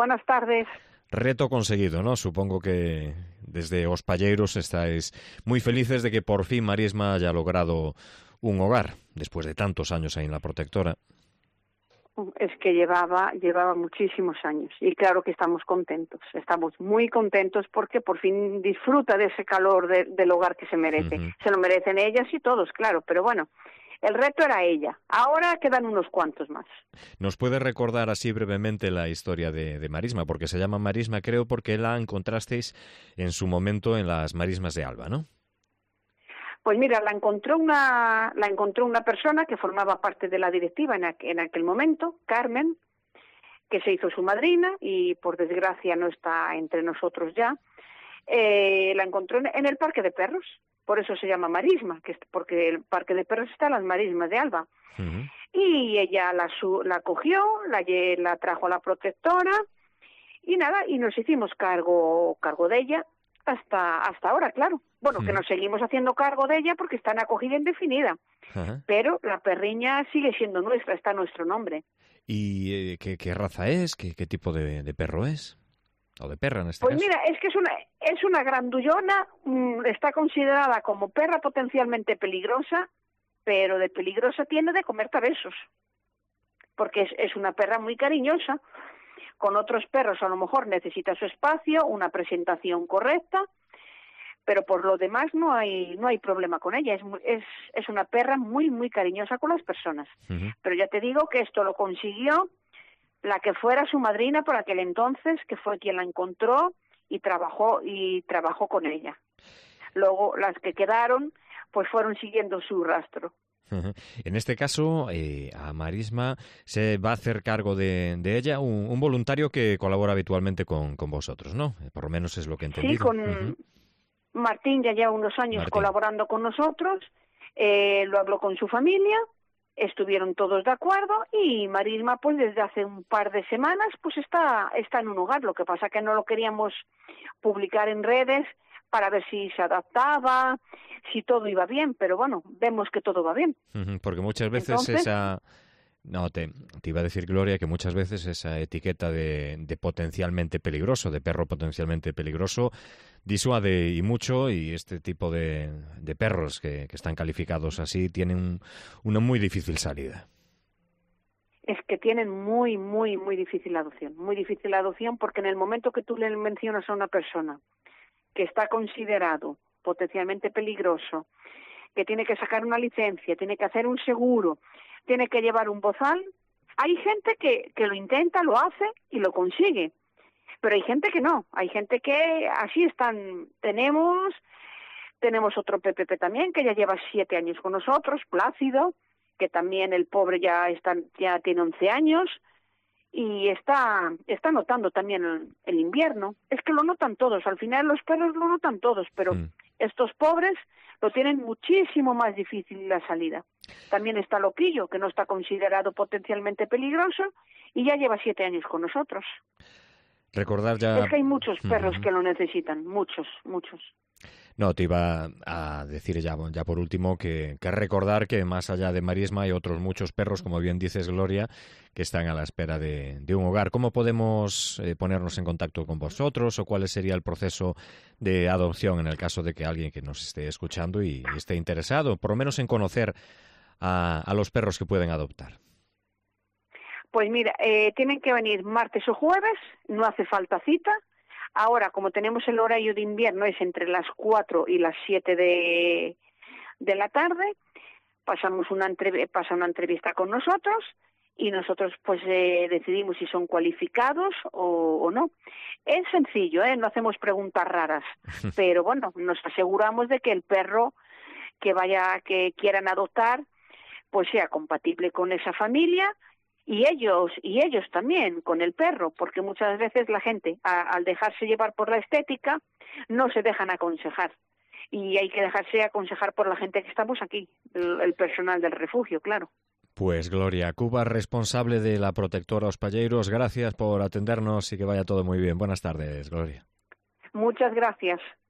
buenas tardes. Reto conseguido, ¿no? Supongo que desde Os Palleiros estáis muy felices de que por fin Marisma haya logrado un hogar, después de tantos años ahí en la protectora. Es que llevaba muchísimos años y claro que estamos muy contentos porque por fin disfruta de ese calor del hogar que se merece. Se lo merecen ellas y todos, claro, pero bueno, el reto era ella. Ahora quedan unos cuantos más. ¿Nos puede recordar así brevemente la historia de Marisma? Porque se llama Marisma, creo, porque la encontrasteis en su momento en las Marismas de Alba, ¿no? Pues mira, la encontró una persona que formaba parte de la directiva en aquel momento, Carmen, que se hizo su madrina y por desgracia no está entre nosotros ya. La encontró en el Parque de Perros, por eso se llama Marisma, porque el Parque de Perros está en las Marismas de Alba. Y ella la cogió, la trajo a la protectora y nada, y nos hicimos cargo de ella hasta ahora, claro. Bueno, que nos seguimos haciendo cargo de ella porque está en acogida indefinida. Pero la perriña sigue siendo nuestra, está nuestro nombre. ¿Y qué raza es? ¿Qué tipo de perro es? ¿O de perra en este caso? Pues mira, es que es una grandullona, está considerada como perra potencialmente peligrosa, pero de peligrosa tiene de comerte a besos. Porque es una perra muy cariñosa. Con otros perros a lo mejor necesita su espacio, una presentación correcta, pero por lo demás no hay problema con ella. Es una perra muy, muy cariñosa con las personas. Pero ya te digo que esto lo consiguió la que fuera su madrina por aquel entonces, que fue quien la encontró y trabajó con ella. Luego las que quedaron pues fueron siguiendo su rastro. En este caso, a Marisma se va a hacer cargo de ella un voluntario que colabora habitualmente con vosotros, ¿no? Por lo menos es lo que he entendido. Sí, con Martín ya lleva unos años colaborando con nosotros, lo habló con su familia, estuvieron todos de acuerdo y Marisma pues desde hace un par de semanas pues está en un hogar. Lo que pasa que no lo queríamos publicar en redes para ver si se adaptaba, si todo iba bien, pero bueno, vemos que todo va bien. Porque muchas veces te iba a decir, Gloria, que muchas veces esa etiqueta de potencialmente peligroso, de perro potencialmente peligroso, disuade y mucho, y este tipo de perros que están calificados así tienen una muy difícil salida. Es que tienen muy, muy, muy difícil la adopción, porque en el momento que tú le mencionas a una persona que está considerado potencialmente peligroso, que tiene que sacar una licencia, tiene que hacer un seguro, tiene que llevar un bozal, hay gente que lo intenta, lo hace y lo consigue, pero hay gente que no, hay gente que así están. Tenemos otro Pepe también, que ya lleva 7 años con nosotros, Plácido, que también el pobre ya tiene 11 años, y está notando también el invierno. Es que lo notan todos, al final los perros lo notan todos, pero estos pobres lo tienen muchísimo más difícil la salida. También está Loquillo, que no está considerado potencialmente peligroso y ya lleva 7 años con nosotros. Recordar ya... Es que hay muchos perros que lo necesitan, muchos. No, te iba a decir ya por último que recordar que más allá de Marisma hay otros muchos perros, como bien dices, Gloria, que están a la espera de un hogar. ¿Cómo podemos ponernos en contacto con vosotros o cuál sería el proceso de adopción en el caso de que alguien que nos esté escuchando y esté interesado, por lo menos en conocer a los perros que pueden adoptar? Pues mira, tienen que venir martes o jueves, no hace falta cita. Ahora, como tenemos el horario de invierno, es entre las 4 y las 7 de la tarde, pasa una entrevista con nosotros y nosotros pues decidimos si son cualificados o no. Es sencillo, no hacemos preguntas raras, pero bueno, nos aseguramos de que el perro que quieran adoptar pues sea compatible con esa familia, y ellos también con el perro, porque muchas veces la gente al dejarse llevar por la estética no se dejan aconsejar, y hay que dejarse aconsejar por la gente que estamos aquí, el personal del refugio, claro. Pues Gloria Cubas, responsable de la protectora Os Palleiros, gracias por atendernos y que vaya todo muy bien. Buenas tardes, Gloria. Muchas gracias.